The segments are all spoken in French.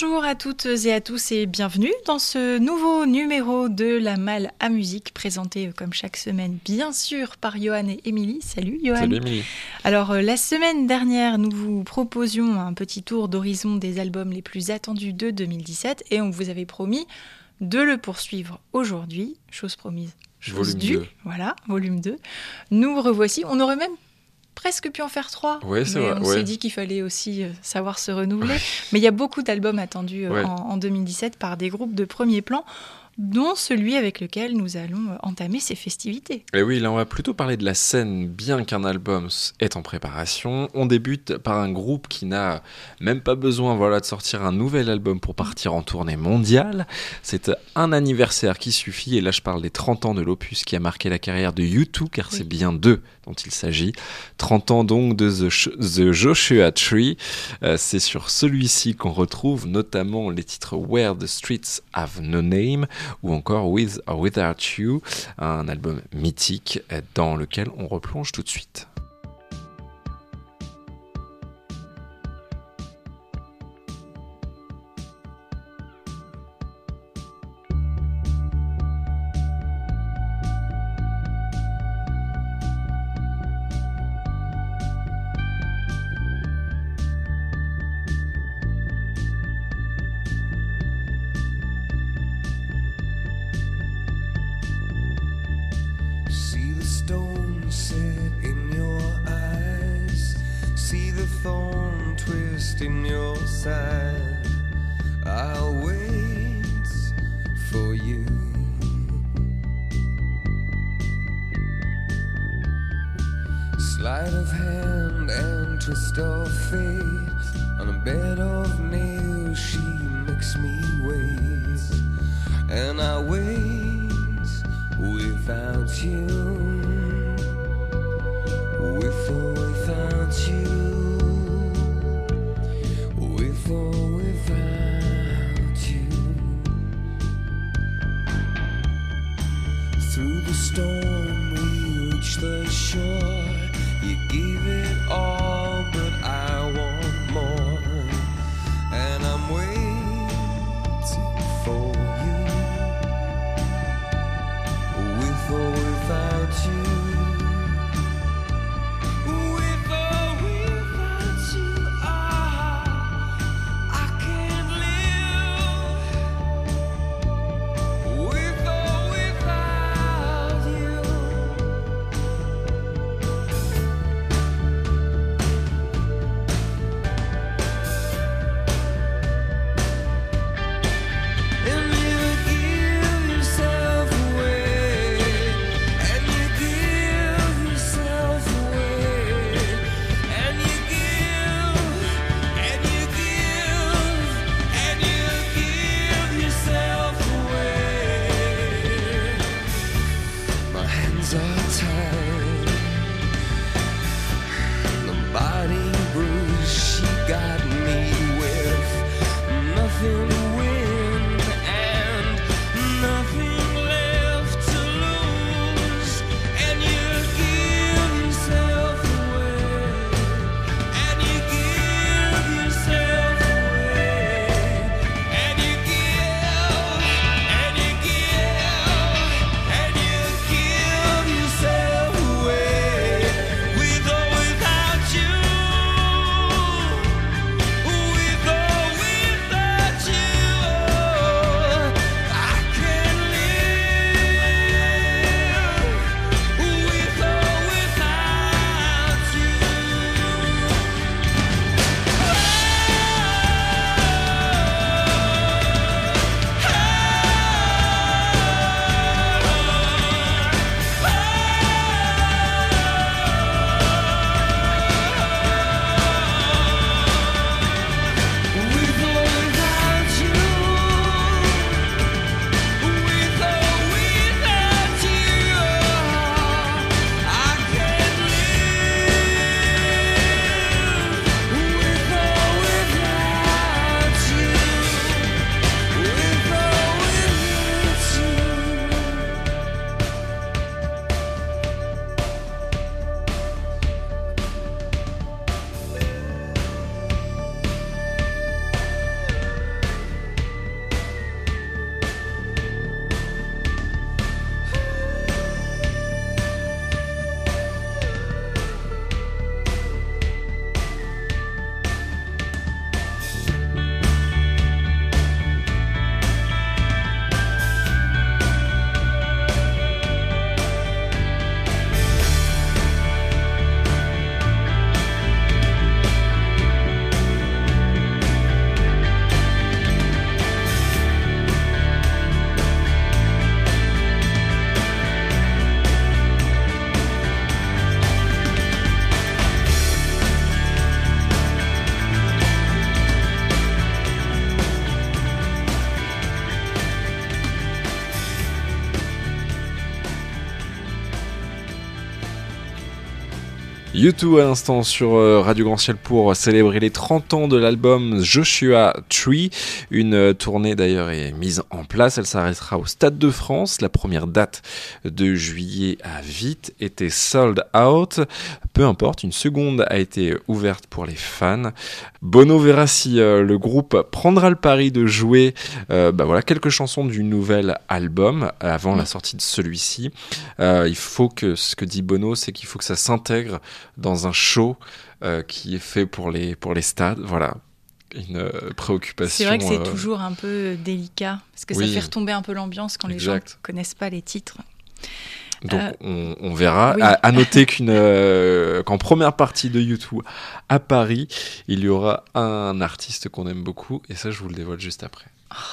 Bonjour à toutes et à tous et bienvenue dans ce nouveau numéro de La Malle à Musique, présenté comme chaque semaine bien sûr par Johan et Émilie. Salut Johan. Salut Émilie. Alors la semaine dernière, nous vous proposions un petit tour d'horizon des albums les plus attendus de 2017 et on vous avait promis de le poursuivre aujourd'hui, chose promise, chose Volume due. 2. Voilà, volume 2. Nous revoici, on aurait même presque pu en faire 3, Ouais, c'est mais vrai, on ouais. s'est dit qu'il fallait aussi savoir se renouveler. Mais il y a beaucoup d'albums attendus Ouais. en 2017 par des groupes de premier plan, dont celui avec lequel nous allons entamer ces festivités. Et oui, là on va plutôt parler de la scène, bien qu'un album est en préparation. On débute par un groupe qui n'a même pas besoin de sortir un nouvel album pour partir en tournée mondiale. C'est un anniversaire qui suffit, et là je parle des 30 ans de l'opus qui a marqué la carrière de U2, car Oui. c'est bien d'eux dont il s'agit. 30 ans donc de The Joshua Tree. C'est sur celui-ci qu'on retrouve notamment les titres Where the Streets Have No Name ou encore With or Without You, un album mythique dans lequel on replonge tout de suite. See the stone set in your eyes, see the thorn twist in your side. I'll wait for you. Sleight of hand and twist of fate, on a bed of nails she makes me wait, and I wait without you, with or without you, with or without you. Through the storm we reach the shore. You gave it all, but I want more, and I'm waiting for you. With or without you. U2 à l'instant sur Radio Grand Ciel pour célébrer les 30 ans de l'album Joshua Tree. Une tournée d'ailleurs est mise en place, elle s'arrêtera au Stade de France. La première date de juillet a vite été sold out. Peu importe, une seconde a été ouverte pour les fans. Bono verra si le groupe prendra le pari de jouer quelques chansons du nouvel album avant la sortie de celui-ci. Il faut que, ce que dit Bono, c'est qu'il faut que ça s'intègre dans un show qui est fait pour les stades. Voilà, une préoccupation. C'est vrai que c'est toujours un peu délicat, parce que ça fait retomber un peu l'ambiance quand les gens ne connaissent pas les titres. Donc on verra. Oui. À noter qu'en première partie de U2 à Paris, il y aura un artiste qu'on aime beaucoup, et ça je vous le dévoile juste après.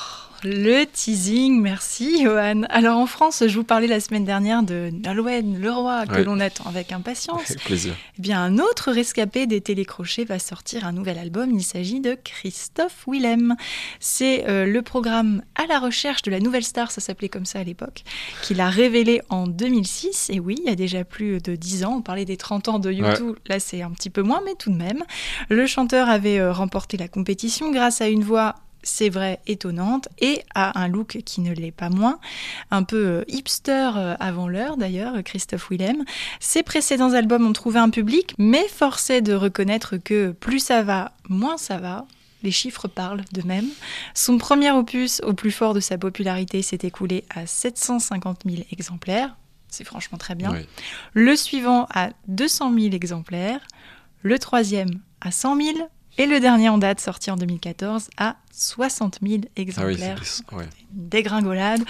Le teasing, merci Johan. Alors en France, je vous parlais la semaine dernière de Nolwenn Leroy, que l'on attend avec impatience. Avec plaisir. Eh bien, un autre rescapé des télécrochets va sortir un nouvel album. Il s'agit de Christophe Willem. C'est le programme À la recherche de la nouvelle star, ça s'appelait comme ça à l'époque, qu'il a révélé en 2006. Et oui, il y a déjà plus de 10 ans. On parlait des 30 ans de U2. Là, c'est un petit peu moins, mais tout de même. Le chanteur avait remporté la compétition grâce à une voix, c'est vrai, étonnante, et à un look qui ne l'est pas moins, un peu hipster avant l'heure d'ailleurs, Christophe Willem. Ses précédents albums ont trouvé un public, mais force est de reconnaître que plus ça va, moins ça va. Les chiffres parlent d'eux-mêmes. Son premier opus, au plus fort de sa popularité, s'est écoulé à 750 000 exemplaires. C'est franchement très bien. Oui. Le suivant à 200 000 exemplaires. Le troisième à 100 000. Et le dernier en date, sorti en 2014, à 60 000 exemplaires. Ah oui, une dégringolade.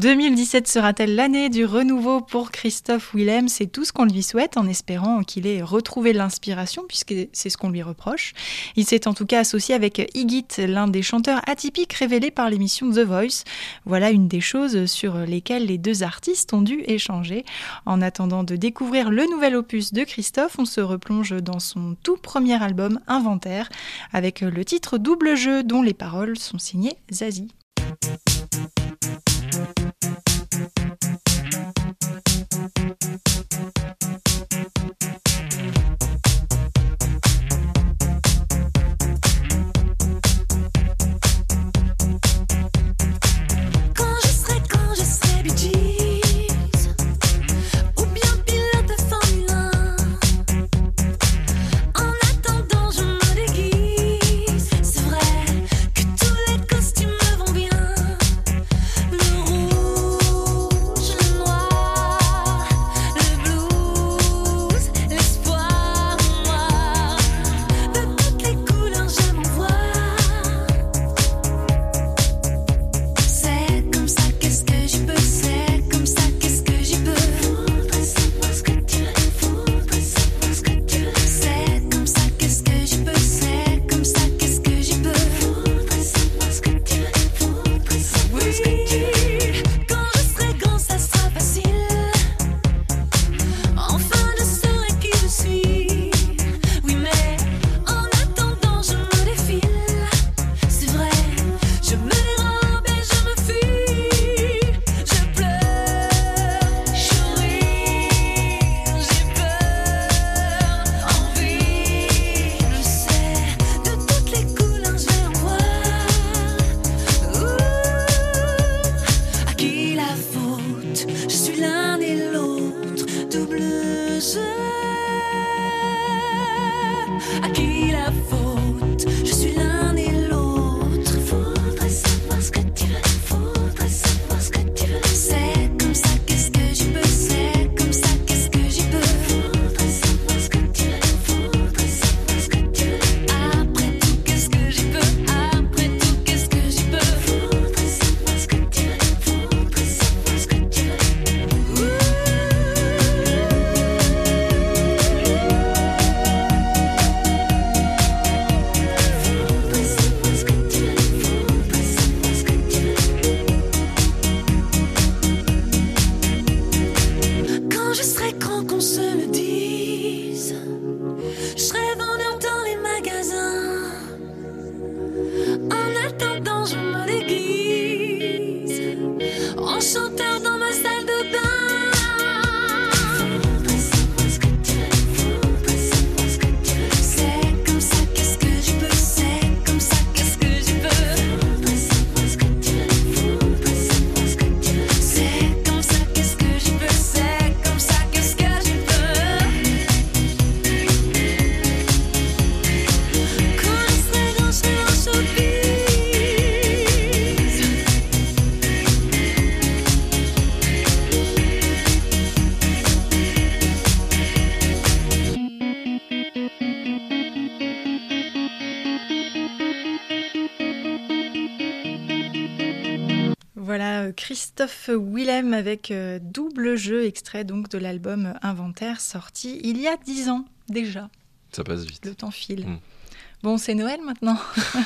2017 sera-t-elle l'année du renouveau pour Christophe Willem ? C'est tout ce qu'on lui souhaite, en espérant qu'il ait retrouvé l'inspiration, puisque c'est ce qu'on lui reproche. Il s'est en tout cas associé avec Igit, l'un des chanteurs atypiques révélés par l'émission The Voice. Voilà une des choses sur lesquelles les deux artistes ont dû échanger. En attendant de découvrir le nouvel opus de Christophe, on se replonge dans son tout premier album, Inventaire, avec le titre Double Jeu, dont les paroles sont signées Zazie. C'est vrai que tous les costumes me vont bien. Voilà, Christophe Willem avec Double Jeu, extrait donc de l'album Inventaire, sorti il y a 10 ans déjà. Ça passe vite. Le temps file. Bon, c'est Noël maintenant.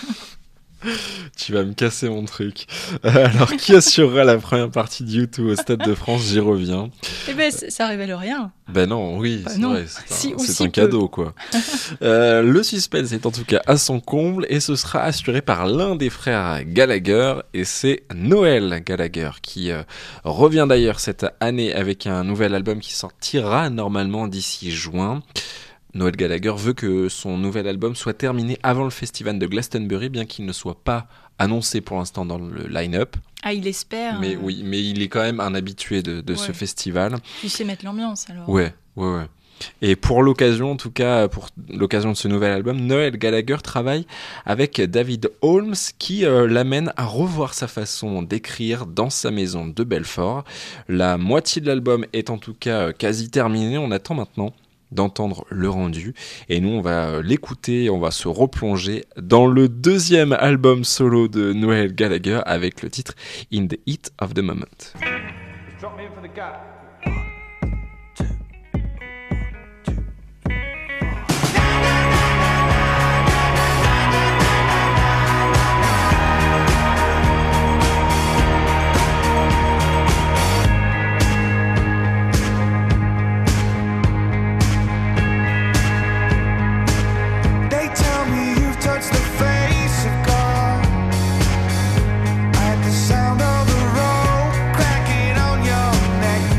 Tu vas me casser mon truc. Alors, qui assurera la première partie de U2 au Stade de France? J'y reviens. Eh ben, ça révèle rien. Ben non, oui, c'est non. vrai. C'est un peu. cadeau, quoi. Le suspense est en tout cas à son comble et ce sera assuré par l'un des frères Gallagher et c'est Noël Gallagher qui revient d'ailleurs cette année avec un nouvel album qui sortira normalement d'ici juin. Noël Gallagher veut que son nouvel album soit terminé avant le festival de Glastonbury, bien qu'il ne soit pas annoncé pour l'instant dans le line-up. Ah, il espère. Mais oui, mais il est quand même un habitué de ce festival. Tu sais mettre l'ambiance alors. Ouais. Et pour l'occasion, en tout cas, pour l'occasion de ce nouvel album, Noël Gallagher travaille avec David Holmes qui l'amène à revoir sa façon d'écrire dans sa maison de Belfort. La moitié de l'album est en tout cas quasi terminée. On attend maintenant d'entendre le rendu et nous on va l'écouter, on va se replonger dans le deuxième album solo de Noël Gallagher avec le titre In the Heat of the Moment. Drop me in for the gap. Sound of the road cracking on your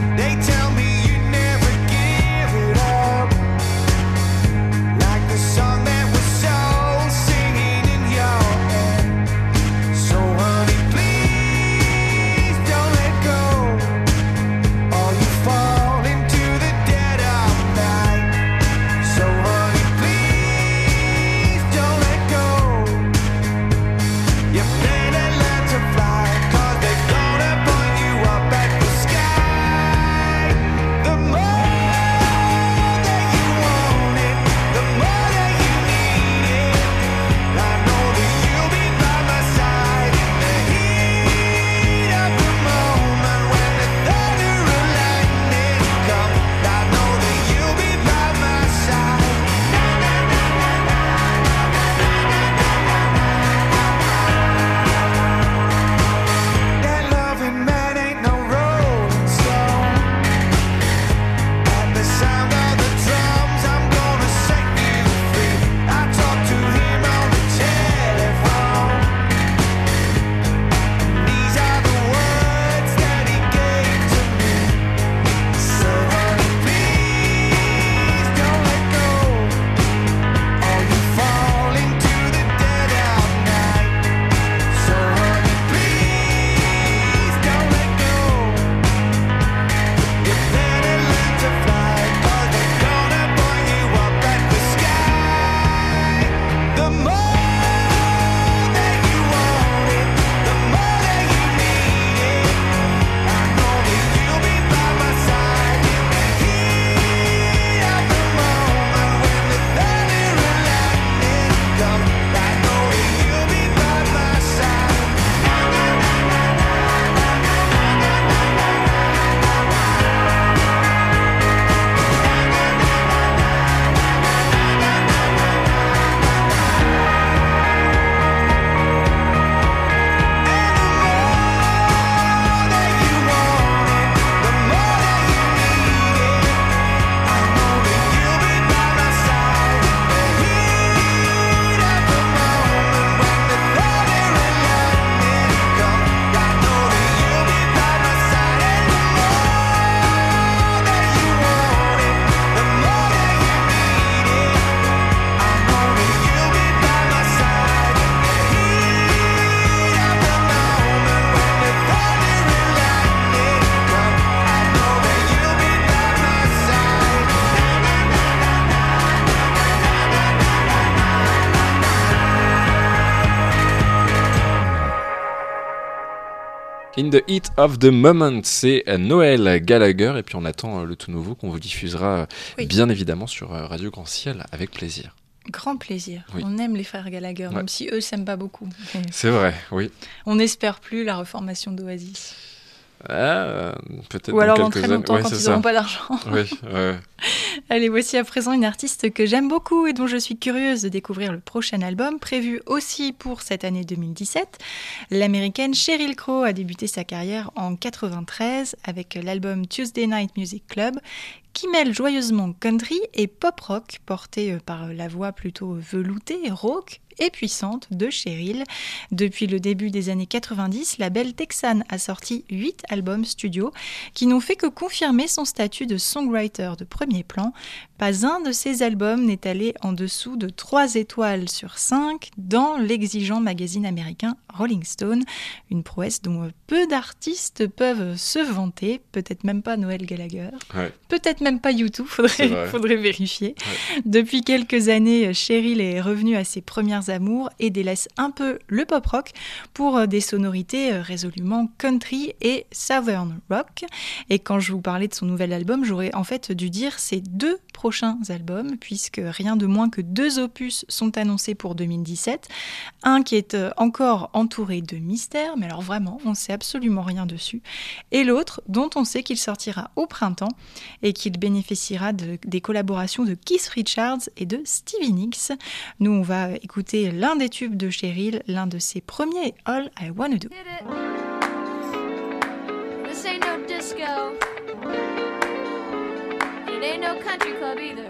In the Heat of the Moment, c'est Noël Gallagher. Et puis on attend le tout nouveau qu'on vous diffusera bien évidemment sur Radio Grand Ciel avec plaisir. Grand plaisir. Oui. On aime les frères Gallagher, Ouais. même si eux s'aiment pas beaucoup. Mais C'est vrai, oui. on n'espère plus la reformation d'Oasis. Peut-être Ou alors dans quelques très années. longtemps Ouais, quand c'est ils ça. n'auront pas d'argent. Oui, ouais. Allez, voici à présent une artiste que j'aime beaucoup et dont je suis curieuse de découvrir le prochain album, prévu aussi pour cette année 2017. L'américaine Sheryl Crow a débuté sa carrière en 93 avec l'album Tuesday Night Music Club, qui mêle joyeusement country et pop rock, porté par la voix plutôt veloutée, rauque et puissante de Sheryl. Depuis le début des années 90, la belle texane a sorti 8 albums studio qui n'ont fait que confirmer son statut de songwriter de premier plan. Pas un de ces albums n'est allé en dessous de 3 étoiles sur 5 dans l'exigeant magazine américain Rolling Stone, une prouesse dont peu d'artistes peuvent se vanter, peut-être même pas Noel Gallagher. Ouais. Peut-être même pas U2, C'est vrai. faudrait vérifier. Ouais. Depuis quelques années, Sheryl est revenue à ses premières amours et délaisse un peu le pop rock pour des sonorités résolument country et southern rock. Et quand je vous parlais de son nouvel album, j'aurais en fait dû dire ses 2 prochains albums, puisque rien de moins que 2 opus sont annoncés pour 2017. Un qui est encore entouré de mystères, mais alors vraiment, on ne sait absolument rien dessus. Et l'autre, dont on sait qu'il sortira au printemps et qu'il bénéficiera des collaborations de Keith Richards et de Stevie Nicks. Nous, on va écouter l'un des tubes de Sheryl, l'un de ses premiers, All I Wanna Do. Hit it. This ain't no disco. It ain't no country club either.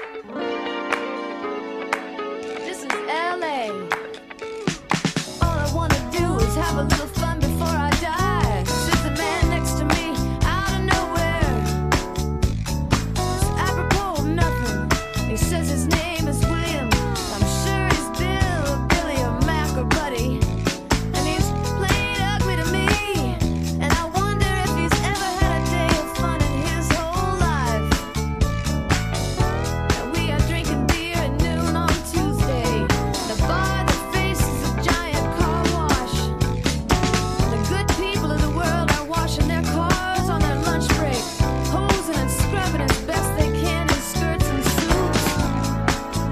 This is LA. All I wanna do is have a little fun before I die. Sits a man next to me out of nowhere. It's apropos of nothing. He says his name is William. I'm sure he's Bill or Billy or Mac or Buddy. And he's played ugly to me. And I wonder if he's ever had a day of fun in his whole life. And we are drinking beer at noon on Tuesday. The bar that faces a giant car wash. The good people of the world are washing their cars on their lunch break, hosing and scrubbing as best they can in skirts and suits.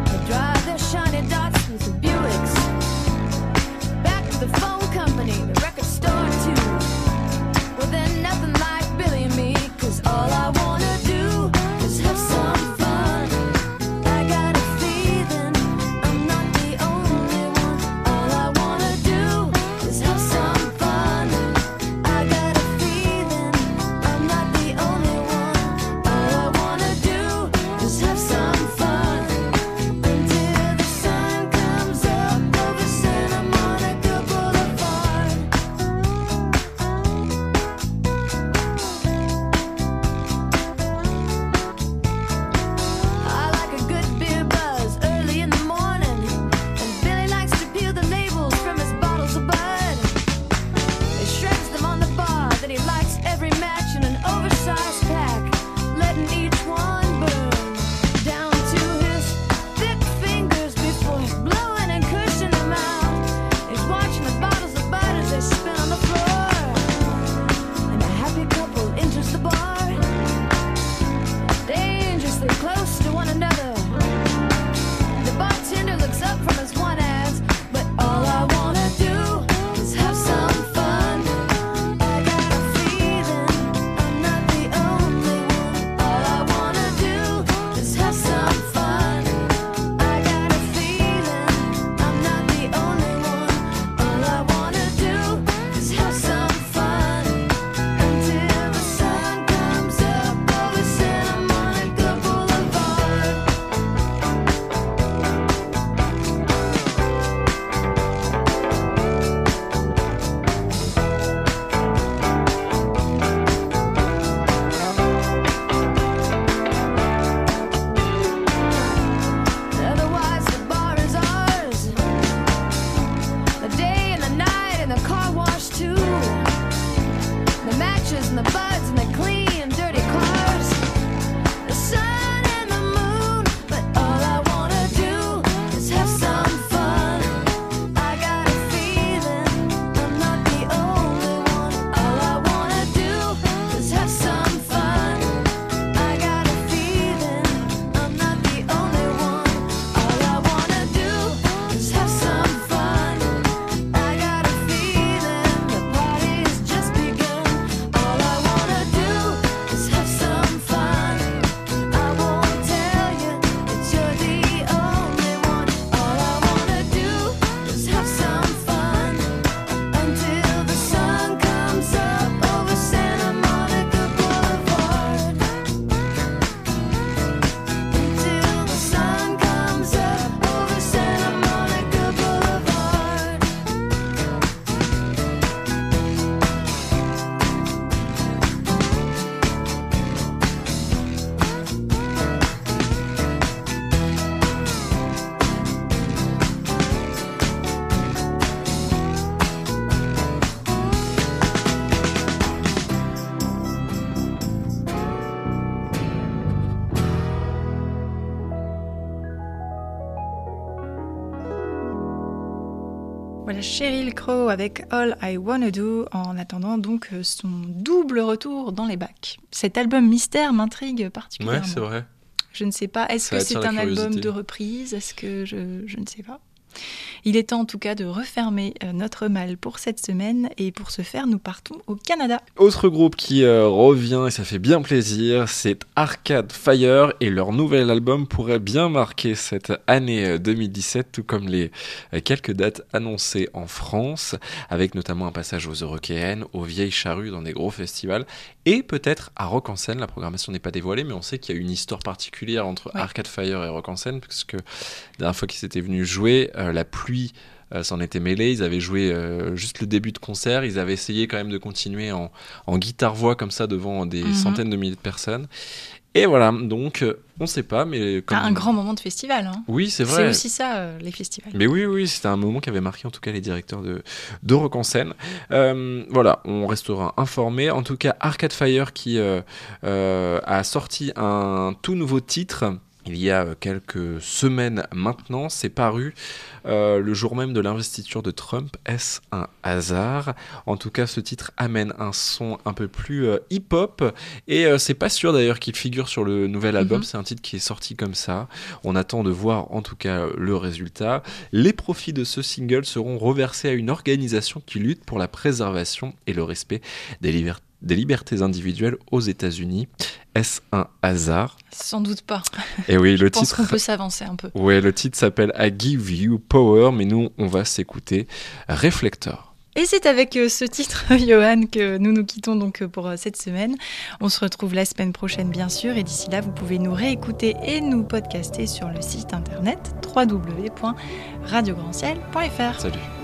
Voilà Sheryl Crow avec All I Wanna Do, en attendant donc son double retour dans les bacs. Cet album mystère m'intrigue particulièrement. Ouais, c'est vrai. Je ne sais pas, est-ce Ça que attire c'est la un album curiosité. de reprise? Est-ce que je ne sais pas. Il est temps en tout cas de refermer notre mal pour cette semaine, et pour ce faire, nous partons au Canada. Autre groupe qui revient et ça fait bien plaisir, c'est Arcade Fire, et leur nouvel album pourrait bien marquer cette année 2017, tout comme les quelques dates annoncées en France, avec notamment un passage aux Eurockéennes, aux Vieilles Charrues dans des gros festivals, et peut-être à Rock en Seine. La programmation n'est pas dévoilée, mais on sait qu'il y a une histoire particulière entre Arcade Fire et Rock en Seine, parce que la dernière fois qu'ils étaient venus jouer, la pluie s'en était mêlée. Ils avaient joué juste le début de concert, ils avaient essayé quand même de continuer en guitare-voix comme ça devant des centaines de milliers de personnes. Et voilà, donc on sait pas, mais comme... Un grand moment de festival. Hein. Oui, c'est vrai. C'est aussi ça, les festivals. Mais oui, c'était un moment qui avait marqué en tout cas les directeurs de Rock en Seine. Voilà, on restera informé. En tout cas, Arcade Fire qui a sorti un tout nouveau titre il y a quelques semaines maintenant. C'est paru le jour même de l'investiture de Trump. Est-ce un hasard? En tout cas, ce titre amène un son un peu plus hip-hop, et c'est pas sûr d'ailleurs qu'il figure sur le nouvel album. C'est un titre qui est sorti comme ça. On attend de voir en tout cas le résultat. Les profits de ce single seront reversés à une organisation qui lutte pour la préservation et le respect des libertés individuelles aux États-Unis. Est-ce un hasard? Sans doute pas. Et oui, Je pense qu'on peut s'avancer un peu. Ouais, le titre s'appelle I Give You Power, mais nous, on va s'écouter Reflector. Et c'est avec ce titre, Johan, que nous nous quittons donc pour cette semaine. On se retrouve la semaine prochaine, bien sûr, et d'ici là, vous pouvez nous réécouter et nous podcaster sur le site internet www.radiograndciel.fr. Salut.